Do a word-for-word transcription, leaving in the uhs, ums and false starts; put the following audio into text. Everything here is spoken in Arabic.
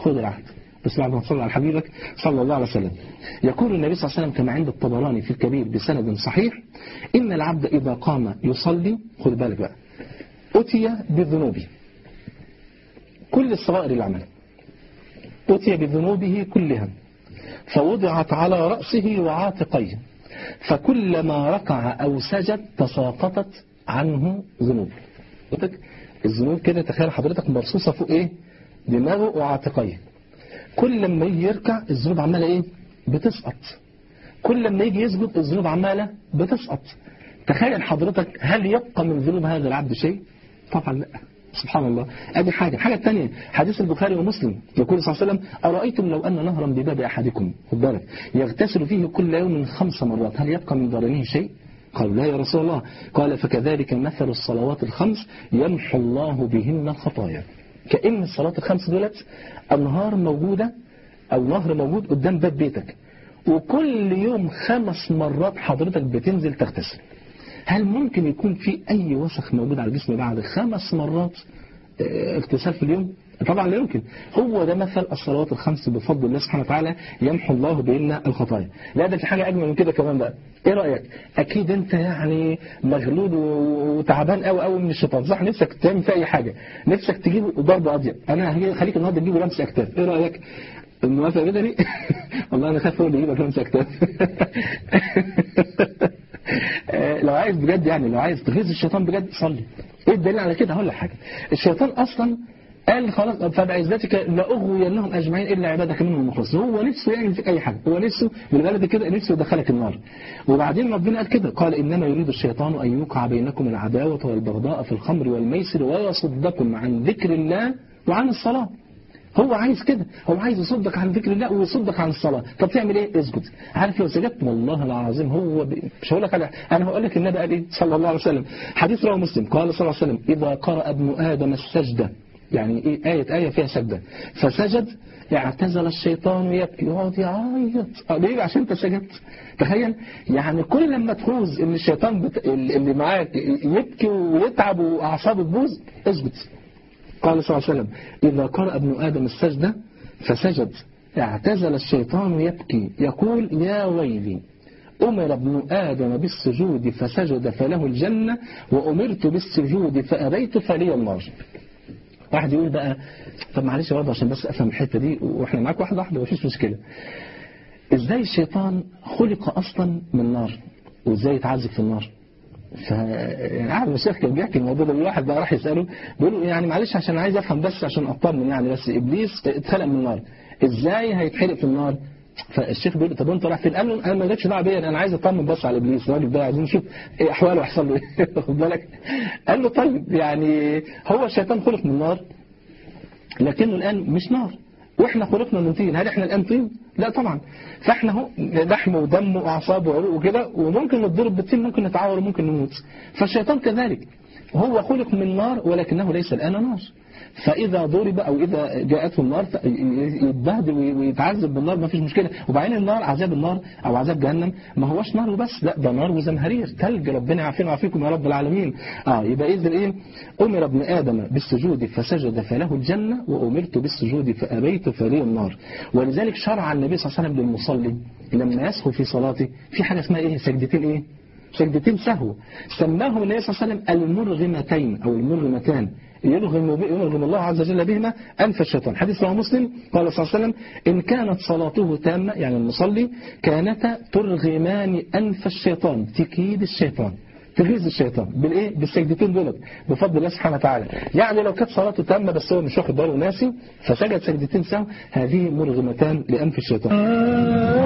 خذ العهد. بس بعد ما تصلي على حبيبك صلى الله عليه وسلم. يقول النبي صلى الله عليه وسلم كما عند الطبراني في الكبير بسند صحيح: إن العبد إذا قام يصلي، خذ بالك بقى، أتي بذنوبه، كل الصغائر اللي عملها، أتي بذنوبه كلها فوضعت على رأسه وعاتقيه، فكلما ركع أو سجد تساقطت عنه ذنوبه. الذنوب كده تخيل حضرتك مرصوصة فوق إيه؟ دماغه وعاتقيه. كل لما يجي يركع الذنوب عمالة إيه؟ بتسقط. كل لما يجي يسجد الذنوب عمالة بتسقط. تخيل حضرتك، هل يبقى من ذنوب هذا العبد شيء؟ طبعا لا. سبحان الله. ادي حاجة. حاجة الثانية حديث البخاري ومسلم يقول صلى الله عليه وسلم: أرأيتم لو أن نهرا بباب أحدكم، خد بالك، يغتسل فيه كل يوم خمس مرات، هل يبقى من ضرره شيء؟ قالوا: لا يا رسول الله. قال: فكذلك مثل الصلوات الخمس يمحو الله بهن الخطايا. كأن الصلاة الخمس دولت أنهار موجودة أو نهر موجود قدام باب بيتك، وكل يوم خمس مرات حضرتك بتنزل تغتسل. هل ممكن يكون في أي وسخ موجود على الجسم بعد خمس مرات اغتسال في اليوم؟ طبعا لا يمكن. هو ده مثل الصلوات الخمس بفضل الله سبحانه وتعالى يمحو الله بيننا الخطايا. لا ده في حاجة أجمل من كده كمان بقى. إيه رأيك؟ أكيد أنت يعني مغلول وتعبان قوي قوي من الشيطان، صح؟ نفسك تعمل في أي حاجة، نفسك تجيب ضرب أضيق. أنا هخليك النهارده تجيب لمس أكتاف. إيه رأيك؟ الموافق بدني؟ والله أنا خايف أقول يجيبك لمس أكتاف. لو عايز بجد، يعني لو عايز تغيظ الشيطان بجد صلي. ايه الدليل على كده؟ هقول لك حاجه. الشيطان اصلا قال خلاص: فبعزتك لاغوينهم اجمعين الا عبادك منهم المخلصين. هو نفسه يعمل فيك اي حاجه، هو نفسه بالبلد كده نفسه يدخلك النار. وبعدين ربنا قال كده، قال: انما يريد الشيطان ان يوقع بينكم العداوه والبغضاء في الخمر والميسر ويصدكم عن ذكر الله وعن الصلاه. هو عايز كده، هو عايز يصدك عن ذكر الله ويصدك عن الصلاة. طب تعمل ايه؟ اسجد. عارف لو سجدت والله العظيم هو ب... مش هقول لك على انا هقول لك النبي قال ايه صلى الله عليه وسلم. حديث رواه مسلم قال صلى الله عليه وسلم: اذا قرأ ابن ادم السجدة، يعني ايه؟ آية آية فيها سجدة، فسجد اعتزل الشيطان يبكي يقعد يعيط. ليه؟ عشان انت سجدت. تخيل يعني كل لما تفوز ان الشيطان بت... اللي معاك يبكي ويتعب واعصابه تبوظ، اسجد. قال صلى الله عليه وسلم: إذا قرأ ابن آدم السجدة فسجد اعتزل الشيطان يبكي يقول: يا ويلي، أمر ابن آدم بالسجود فسجد فله الجنة، وأمرت بالسجود فأبيت فلي النار. واحد يقول بقى: طب معلش برضه عشان بس أفهم الحتة دي وإحنا معاك واحدة واحدة مفيش مشكلة. إزاي الشيطان خلق أصلا من نار وإزاي يتعذب في النار؟ ف يعني عارف الشيخ كان بيحكي الموضوع ده، الواحد بقى راح يسأله بيقول له: يعني معلش عشان عايز افهم بس عشان اطمن، يعني بس ابليس اتخلق من النار، ازاي هيتحرق في النار؟ فالشيخ بيقول له: طب انت رايح فين؟ قال له: انا ما جاتش دعوه بيا، انا عايز اطمن بس على ابليس، الراجل ده عايزين نشوف ايه احواله ويحصل له ايه. خد بالك. قال له: طيب يعني هو الشيطان خلق من النار لكنه الان مش نار، واحنا خلقنا من طين، هل احنا الان طين؟ لا طبعا. فاحنا هو لحم ودم واعصاب وعروق وكده، وممكن نتضرب بالطين، ممكن نتعور وممكن نموت. فالشيطان كذلك هو خلق من نار ولكنه ليس الان نار. فإذا ضرب أو إذا جاءته النار يتبهدل ويتعذب بالنار ما فيش مشكلة. وبعدين النار، عذاب النار أو عذاب جهنم ما هوش نار وبس، لا ده نار وزمهرير ثلج، ربنا يعافينا ويعافيكم يا رب العالمين. آه يبقى إذن إيه؟ أمر ابن آدم بالسجود فسجد فله الجنة، وأمرت بالسجود فأبيت فلي النار. ولذلك شرع النبي صلى الله عليه وسلم للمصلي لما يسهو في صلاته في حاجة اسمها إيه؟ سجدتين إيه؟ سجدتين سهو، سماهم النبي صلى الله عليه وسلم المرغمتين أو المرغمتان، يرغم, يرغم الله عز وجل بهما أنف الشيطان. حديث رواه مسلم قال صلى الله عليه وسلم: إن كانت صلاته تامة، يعني المصلي، كانتا ترغمان أنف الشيطان، تكيد الشيطان، تغيظ الشيطان بالايه؟ بالسجدتين دول بفضل الله سبحانه وتعالى. يعني لو كانت صلاته تامة بس هو مش واخد باله ناسي فسجد سجدتين سهو، هذه مرغمتان لأنف الشيطان.